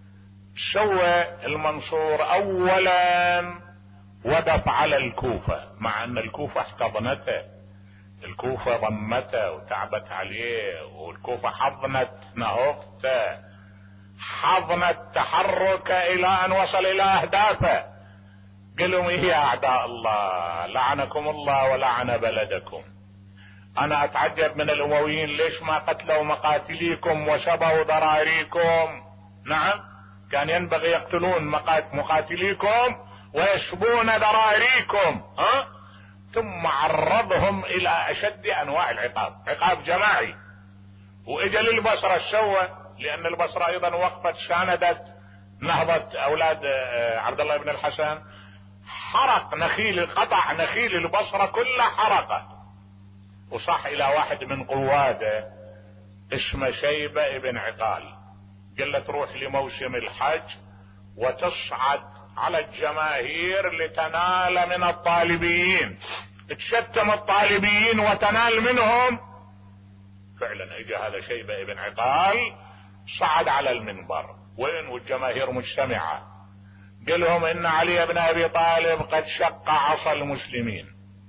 سوى المنصور اولا وقف على الكوفة، مع ان الكوفة احتضنته، الكوفة ضمته وتعبت عليه، والكوفة حضنت نهضته، حضنت تحرك الى ان وصل الى اهدافه. قالوا ايه يا اعداء الله، لعنكم الله ولعن بلدكم. انا اتعجب من الامويين ليش ما قتلوا مقاتليكم وشبوا ضراريكم. نعم كان ينبغي يقتلون مقاتليكم ويشبون ذراريكم، ها؟ ثم عرضهم الى اشد انواع العقاب، عقاب جماعي. واجا للبصرة سوى، لان البصرة ايضا وقفت ساندت نهضة اولاد عبد الله بن الحسن، حرق نخيل، قطع نخيل البصرة كلها حرقه، وصح الى واحد من قواده اسمه شيبة ابن عقال، قال له تروح لموسم الحج وتصعد على الجماهير لتنال من الطالبيين، تشتم الطالبيين وتنال منهم. فعلا اجى هذا شيبة ابن عقال، صعد على المنبر، وين والجماهير مجتمعة، قال لهم ان علي بن ابي طالب قد شق عصا المسلمين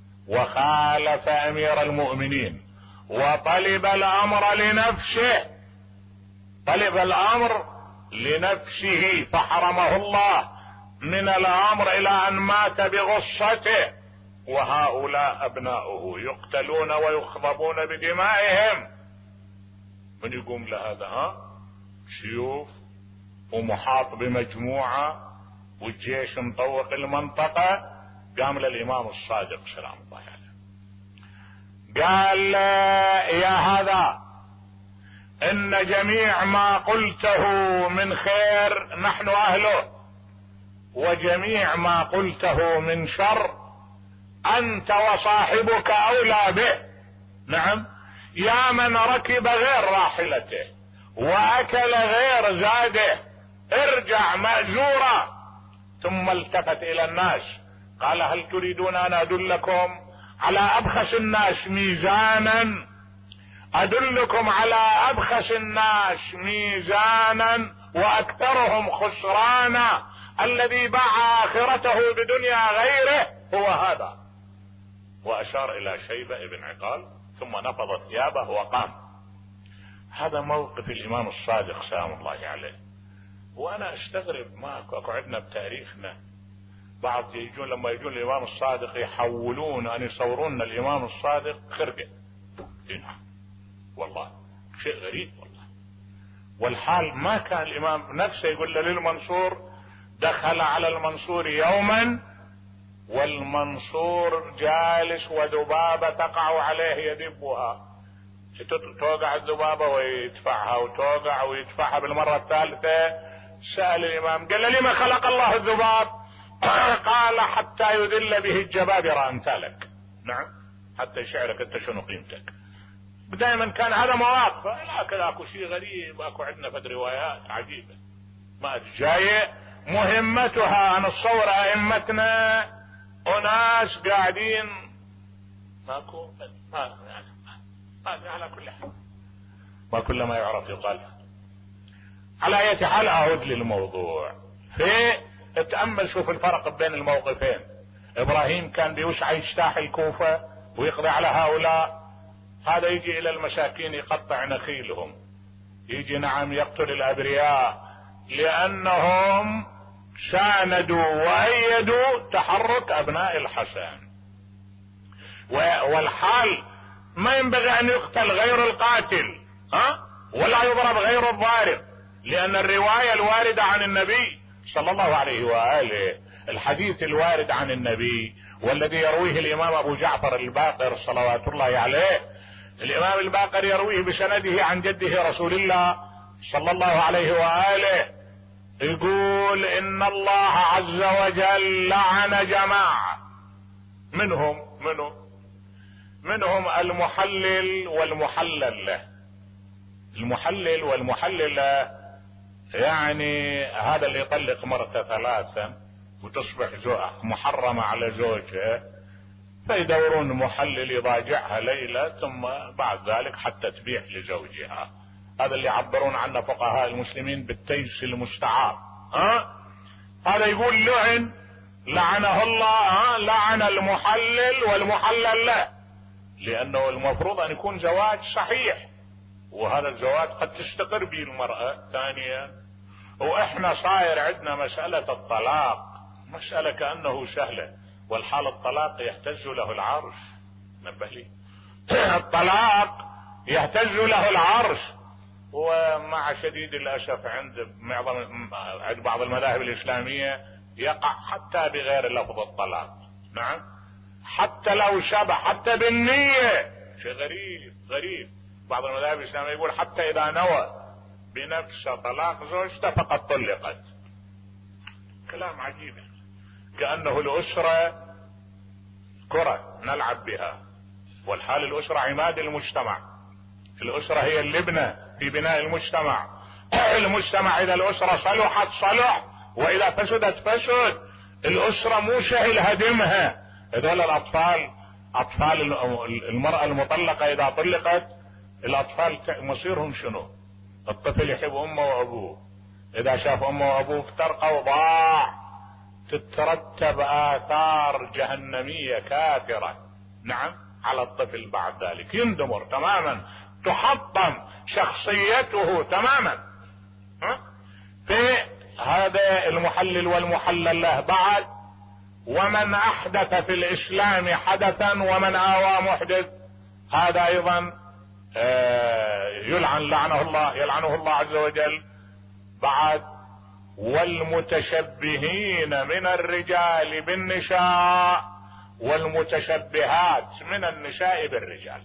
وخالف امير المؤمنين وطلب الامر لنفسه، طلب الامر لنفسه فحرمه الله من الامر الى ان مات بغصته، وهؤلاء ابناؤه يقتلون ويخضبون بدمائهم. من يقوم لهذا؟ ها سيوف ومحاط بمجموعة والجيش مطوق المنطقة. قام للامام الصادق سلام الله عليه قال يا هذا ان جميع ما قلته من خير نحن اهله، وجميع ما قلته من شر انت وصاحبك اولى به. نعم، يا من ركب غير راحلته واكل غير زاده ارجع مأجورا. ثم التفت الى الناس قال هل تريدون ان ادلكم على ابخس الناس ميزانا، ادلكم على ابخس الناس ميزانا واكثرهم خسرانا، الذي باع اخرته بدنيا غيره هو هذا. واشار الى شيبة ابن عقال ثم نفض ثيابه وقام. هذا موقف الامام الصادق سلام الله عليه. وانا استغرب، ما اكو عندنا بتاريخنا بعض يجون لما يجون الامام الصادق يحولون ان يصورون الامام الصادق خرقه. والله شيء غريب والله. والحال ما كان الامام نفسه يقول للمنصور دخل على المنصور يوما والمنصور جالس وذبابة تقع عليه يدبها، توقع الذبابة ويدفعها وتوقع ويدفعها بالمرة الثالثة. سأل الإمام قال لما خلق الله الذباب؟ قال حتى يذل به الجبابرة أمثالك. نعم، حتى يشعرك أنت شنو قيمتك. دائما كان هذا مواقف. لكن اكو شيء غريب، اكو عندنا فد روايات عجيبة ما جاية مهمتها ان نصور ائمتنا اناس قاعدين ماكو ما يعني ما على كل حال ما كل ما يعرف يقال. على اي حال اعود للموضوع. في اتأمل شوف الفرق بين الموقفين. ابراهيم كان بيوسع يجتاح الكوفة ويقضي على هؤلاء، هذا يجي الى المساكين يقطع نخيلهم، يجي نعم يقتل الابرياء لانهم ساندوا وايدوا تحرك ابناء الحسن. والحال ما ينبغي ان يقتل غير القاتل ها ولا يضرب غير الضارب، لان الرواية الواردة عن النبي صلى الله عليه وآله، الحديث الوارد عن النبي والذي يرويه الامام ابو جعفر الباقر صلوات الله عليه، الامام الباقر يرويه بسنده عن جده رسول الله صلى الله عليه وآله، يقول ان الله عز وجل لعن جماعة منهم منهم منهم المحلل والمحلل له. المحلل والمحلل له يعني هذا اللي يطلق مرته ثلاثا وتصبح محرمة على زوجها، فيدورون محلل يضاجعها ليلة ثم بعد ذلك حتى تبيح لزوجها. هذا اللي يعبرون عنه فقهاء المسلمين بالتيس المستعار. ها هذا يقول لعن لعنه الله، ها لعن المحلل والمحلل له، لانه المفروض ان يكون زواج صحيح، وهذا الزواج قد تستقر به المرأة. ثانيا واحنا صاير عندنا مسألة الطلاق مسألة كأنه سهلة، والحال الطلاق يهتز له العرش. نبه لي الطلاق يهتز له العرش. ومع شديد الأسف عند معظم عند بعض المذاهب الإسلامية يقع حتى بغير لفظ الطلاق. نعم، حتى لو شبه، حتى بالنية. شيء غريب غريب. بعض المذاهب الإسلامية يقول حتى إذا نوى بنفس طلاق زوجته فقد طلقت. كلام عجيب، كأنه الأسرة كرة نلعب بها، والحال الأسرة عماد المجتمع. الأسرة هي اللبنة في بناء المجتمع. المجتمع إذا الأسرة صلحت صلح، وإذا فسدت فسد. الأسرة مو سهل هدمها. هذول الأطفال، أطفال المرأة المطلقة إذا طلقت، الأطفال مصيرهم شنو؟ الطفل يحب أمه وأبوه، إذا شاف أمه وأبوه افترقوا وضاع، تترتب آثار جهنمية كافرة نعم على الطفل. بعد ذلك يندمر تماما، تحطم شخصيته تماما. ها؟ في هذا المحلل والمحلل له. بعد ومن أحدث في الإسلام حدثا ومن آوى محدث، هذا أيضا يلعن لعنه الله يلعنه الله عز وجل. بعد والمتشبهين من الرجال بالنساء والمتشبهات من النساء بالرجال.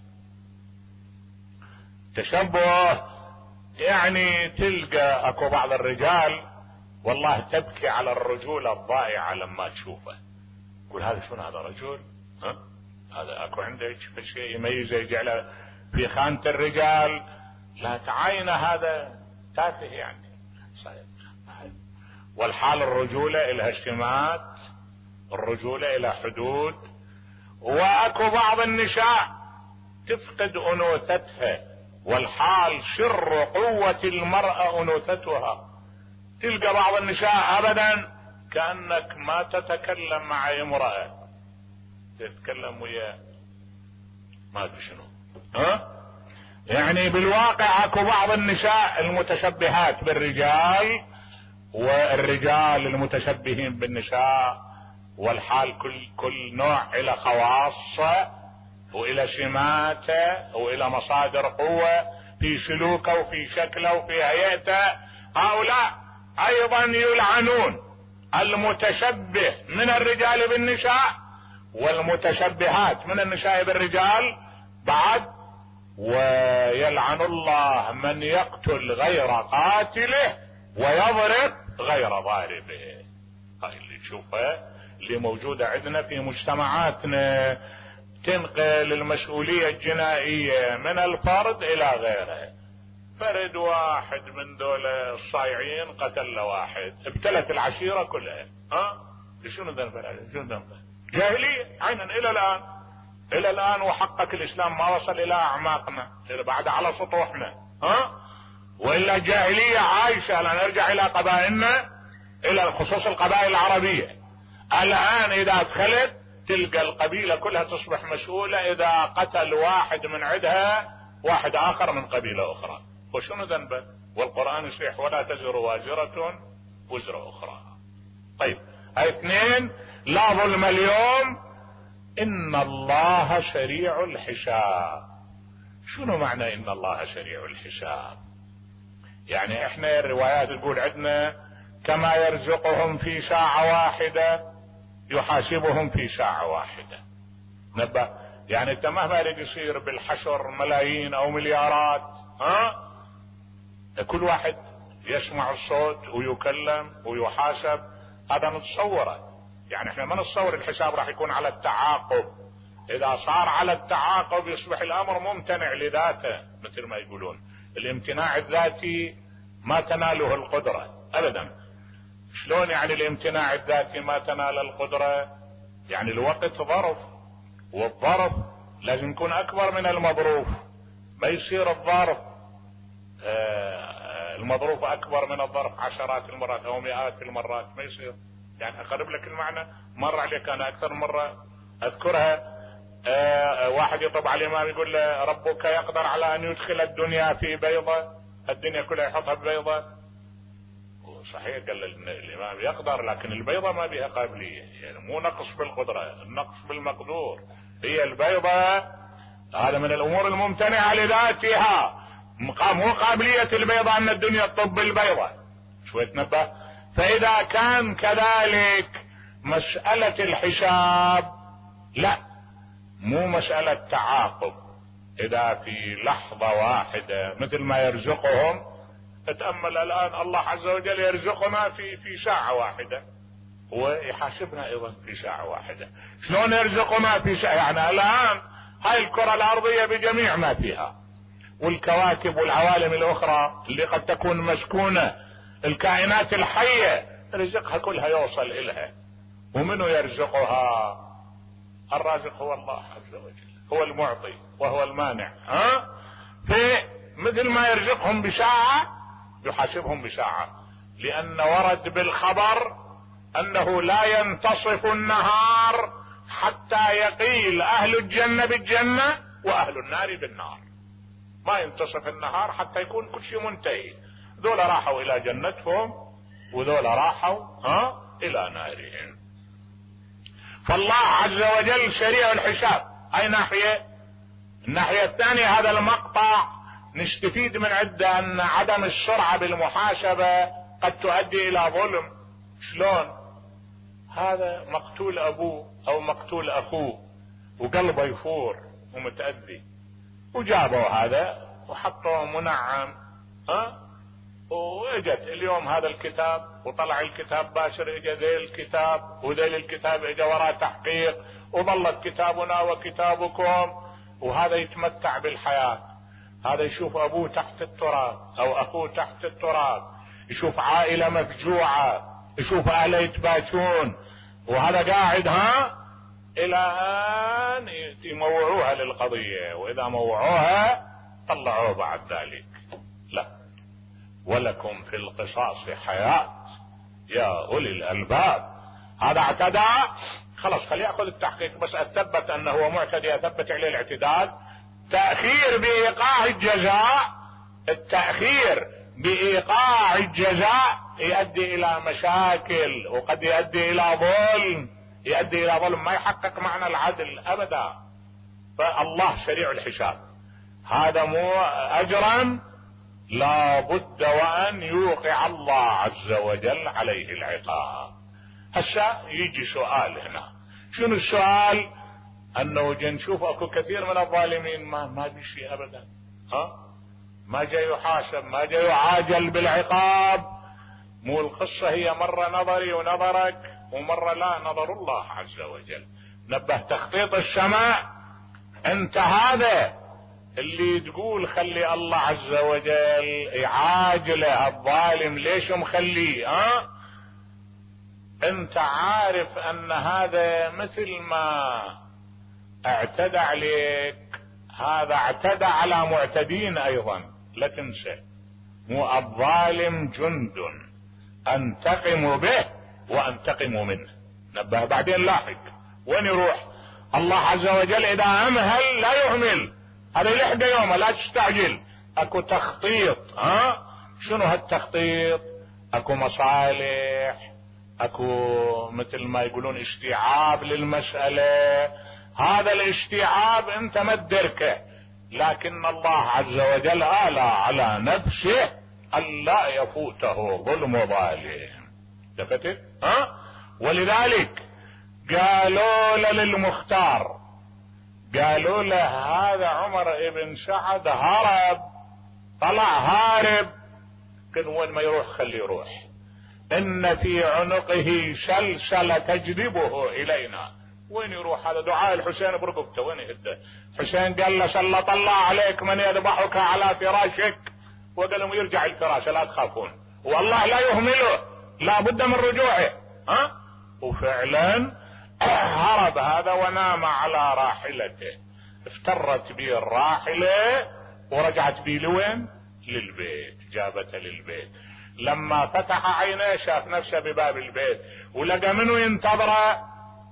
تشبه يعني تلقى اكو بعض الرجال والله تبكي على الرجولة الضائعة لما تشوفه، يقول هذا شنو هذا رجل؟ ها هذا اكو عندك شيء يميزه يجعله في خانة الرجال؟ لا تعاين هذا تافه يعني. والحال الرجولة إلها اشتمات، الرجولة إلى حدود. واكو بعض النساء تفقد انوثتها، والحال سر قوة المرأة انوثتها. تلقى بعض النساء ابدا كأنك ما تتكلم مع امرأة، تتكلم ويا ما ادري شنو ها؟ يعني بالواقع اكو بعض النساء المتشبهات بالرجال، والرجال المتشبهين بالنساء، والحال كل كل نوع الى خواصه والى سماته والى مصادر قوه في سلوكه وفي شكله وفي هيئته. هؤلاء ايضا يلعنون، المتشبه من الرجال بالنساء والمتشبهات من النساء بالرجال بعد. ويلعن الله من يقتل غير قاتله ويضرب غير ضاربه. هاي اللي تشوفه اللي موجودة عندنا في مجتمعاتنا، تنقل المسؤولية الجنائية من الفرد الى غيره. فرد واحد من دول الصايعين قتل واحد، ابتلت العشيرة كلها. ها شنو ذنبه؟ شنو ذنبه؟ جاهلية عينا الى الان، الى الان وحقك الاسلام ما وصل الى اعماقنا، بعد على سطوحنا. ها والا جاهلية عايشة. لا نرجع الى قبائلنا، الى خصوص القبائل العربية. الان اذا دخلت تلقى القبيلة كلها تصبح مسؤولة اذا قتل واحد من عندها واحد اخر من قبيلة اخرى. وشنو ذنبه؟ والقرآن يصيح ولا تزر وازرة وزر اخرى. طيب اثنين، لا ظلم اليوم ان الله سريع الحساب. شنو معنى ان الله سريع الحساب؟ يعني احنا الروايات تقول عندنا كما يرزقهم في ساعة واحدة يحاسبهم في ساعة واحدة. نبه يعني انت مهما يريد يصير بالحشر ملايين او مليارات، ها كل واحد يسمع الصوت ويكلم ويحاسب، هذا نتصوره. يعني احنا ما نتصور الحساب راح يكون على التعاقب. اذا صار على التعاقب يصبح الامر ممتنع لذاته، مثل ما يقولون الامتناع الذاتي ما تناله القدرة ابدا. شلون يعني الامتناع الذاتي ما تنال القدرة؟ يعني الوقت ظرف، والظرف لازم يكون اكبر من المظروف. ما يصير الظرف آه المظروف اكبر من الظرف عشرات المرات او مئات المرات، ما يصير. يعني اقرب لك المعنى، مر عليك انا اكثر مرة اذكرها. آه واحد يطب على الامام يقول له ربك يقدر على ان يدخل الدنيا في بيضة، الدنيا كلها يحطها ببيضة. صحيح قال الامام يقدر، لكن البيضة ما بها قابلية. يعني مو نقص بالقدرة، النقص بالمقدور. هي البيضة هذا من الامور الممتنعة لذاتها، مو قابلية البيضة ان الدنيا تطب البيضة. شوية نبه. فاذا كان كذلك مسألة الحساب لا، مو مسألة تعاقب. اذا في لحظة واحدة مثل ما يرزقهم، اتأمل الان الله عز وجل يرزقنا في في ساعة واحدة ويحاسبنا ايضا في ساعة واحدة. شلون يرزقنا في ساعة؟ يعني الان هاي الكرة الارضية بجميع ما فيها والكواكب والعوالم الاخرى اللي قد تكون مسكونة، الكائنات الحية رزقها كلها يوصل الها. ومنو يرزقها؟ الرازق هو الله عز وجل، هو المعطي وهو المانع. ها في مثل ما يرزقهم بساعة يحاسبهم بساعة، لان ورد بالخبر انه لا ينتصف النهار حتى يقيل اهل الجنة بالجنة واهل النار بالنار. ما ينتصف النهار حتى يكون كل شيء منتهي. ذولا راحوا الى جنتهم وذولا راحوا ها الى نارهم. فالله عز وجل سريع الحساب. اي ناحية؟ الناحية الثانية هذا المقطع نستفيد من عدة ان عدم السرعة بالمحاسبة قد تؤدي الى ظلم. شلون؟ هذا مقتول ابوه او مقتول اخوه وقلبه يفور ومتأذي، وجابوا هذا وحطوه منعم. ها واجت اليوم هذا الكتاب وطلع الكتاب باشر، اجى ذيل الكتاب وذيل الكتاب اجى وراء تحقيق، وظلت كتابنا وكتابكم. وهذا يتمتع بالحياة، هذا يشوف ابوه تحت التراب او اخوه تحت التراب، يشوف عائلة مفجوعة، يشوف اهله يتباشون، وهذا قاعد ها الى ان يموعوها للقضية. واذا موعوها طلعوه بعد ذلك. لا، ولكم في القصاص حياة يا اولي الالباب. هذا اعتدى، خلاص خليه ياخذ التحقيق، بس اثبت انه هو معتدي، اثبت عليه الاعتداد، تأخير بإيقاع الجزاء، التأخير بإيقاع الجزاء يؤدي إلى مشاكل، وقد يؤدي إلى ظلم، يؤدي إلى ظلم ما يحقق معنى العدل أبدا. فالله سريع الحساب، هذا مو أجرا لا بد وأن يوقع الله عز وجل عليه العقاب. هسا يجي سؤال هنا، شنو السؤال؟ أنه نشوف أكو كثير من الظالمين ما ما بشي أبدا، ها ما جاي يحاسب، ما جاي يعاجل بالعقاب. مو القصة هي مرة نظري ونظرك، ومرة لا، نظر الله عز وجل. نبه تخطيط السماء، انت هذا اللي تقول خلي الله عز وجل يعاجله الظالم، ليش مخليه؟ ها انت عارف ان هذا مثل ما اعتدى عليك، هذا اعتدى على معتدين ايضا، لا تنسى. مو الظالم جند انتقم به وانتقم منه. نبه بعدين لاحق وين يروح الله عز وجل؟ اذا امهل لا يهمل، هذا يلحق يومه، لا تستعجل. اكو تخطيط، ها شنو هالتخطيط؟ اكو مصالح، اكو مثل ما يقولون استيعاب للمسألة. هذا الاستيعاب انت ما تدركه، لكن الله عز وجل آلى على نفسه ألا يفوته ظلم ظالم. لفتت؟ ها ولذلك قالوا له للمختار، قالوا له هذا عمر ابن سعد هرب، طلع هارب، كن وين ما يروح خليه يروح، ان في عنقه سلسلة تجذبه الينا. وين يروح هذا؟ دعاء الحسين برقبته، وين يهده؟ حسين قال له سلط الله عليك من يذبحك على فراشك، وقال لهم يرجع الفراش لا تخافون، والله لا يهمله، لا بد من رجوعه. ها وفعلا هرب هذا ونام على راحلته، افترت به الراحلة ورجعت به لوين؟ للبيت، جابته للبيت. لما فتح عينيه شاف نفسه بباب البيت، ولقى منه ينتظره،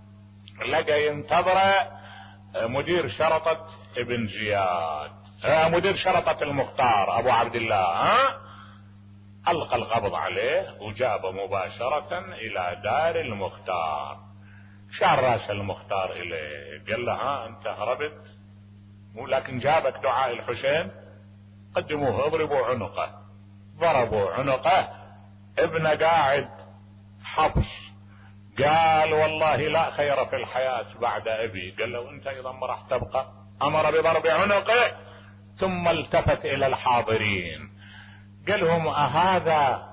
لقى ينتظره مدير شرطة ابن زياد، مدير شرطة المختار ابو عبد الله. ها القى القبض عليه وجابه مباشرة الى دار المختار. شار راس المختار اليه، قال له ها انت هربت، مو لكن جابك دعاء الحسين، قدموه اضربوا عنقه. ضربوا عنقه، ابنه قاعد حبس. قال والله لا خير في الحياة بعد ابي. قال له انت ايضا ما راح تبقى. امر بضرب عنقه، ثم التفت الى الحاضرين قال لهم اهذا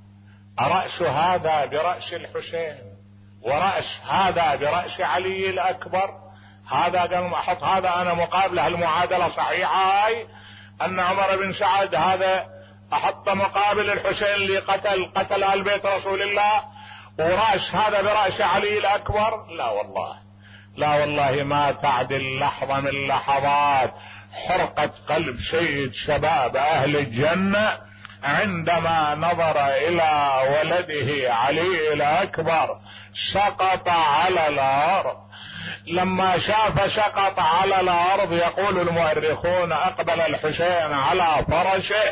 رأس هذا برأس الحسين، ورأس هذا برأس علي الاكبر؟ هذا قال لهم احط هذا انا مقابله. المعادلة صحيحة هاي، ان عمر بن سعد هذا احط مقابل الحسين اللي قتل قتل آل بيت رسول الله، ورأس هذا برأس علي الاكبر؟ لا والله، لا والله ما تعدل لحظة من لحظات حرقت قلب سيد شباب اهل الجنة عندما نظر الى ولده علي الاكبر سقط على الارض. لما شاف سقط على الارض، يقول المؤرخون اقبل الحسين على فرشه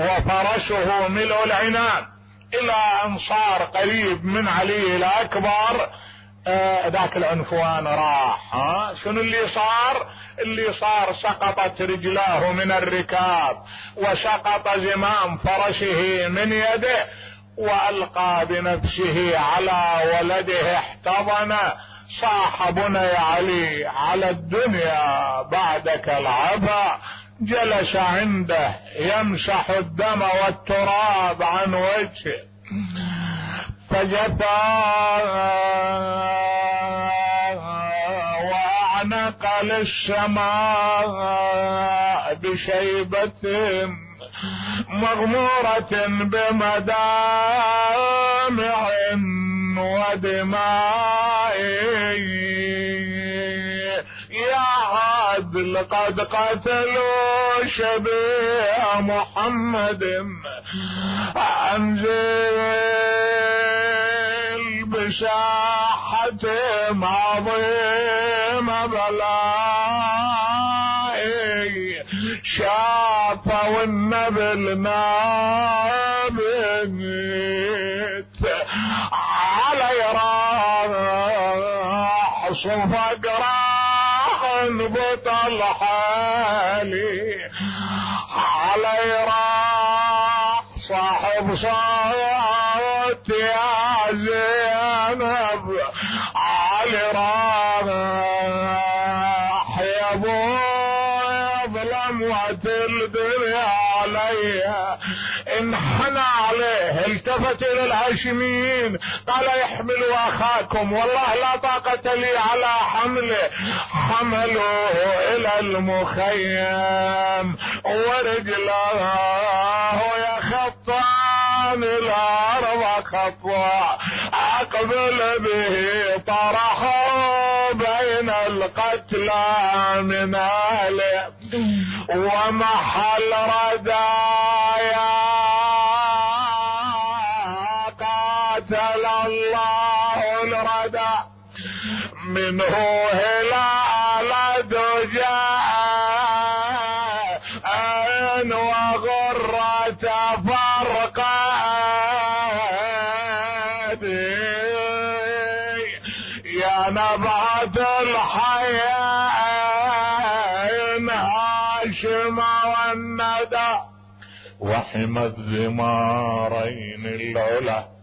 وفرشه ملء العنان، الى ان صار قريب من علي الاكبر. آه ذاك العنفوان راح. ها شنو اللي صار؟ اللي صار سقطت رجلاه من الركاب، وسقط زمام فرشه من يده، والقى بنفسه على ولده احتضن. صاح بني علي على الدنيا بعدك العبا، جلس عنده يمسح الدم والتراب عن وجهه، فجفا واعنق للسماء بشيبة مغمورة بمدامع ودماء. يا عدل قد قتلوا شبيه محمد، انزل بساحة عظيم بلاء. شافوا النبل نابت علي راح صفق راح انبطل حالي علي راح صاحب صوت يا زينب علي راح يا ابوي ظلمت الدنيا علي انحنى عليه التفت الى الهاشميين قال احملوا اخاكم والله لا طاقة لي على حمله حملوه الى المخيم ورجله يخطان الارض خطوة اقبل به طرحوا بين القتلى من اهله ومحل ردايا قاتل الله الردى منه هلال دجاء وغرة فرقاد يا نبات الحياة هاشم والندى وحمى الذمارين العلا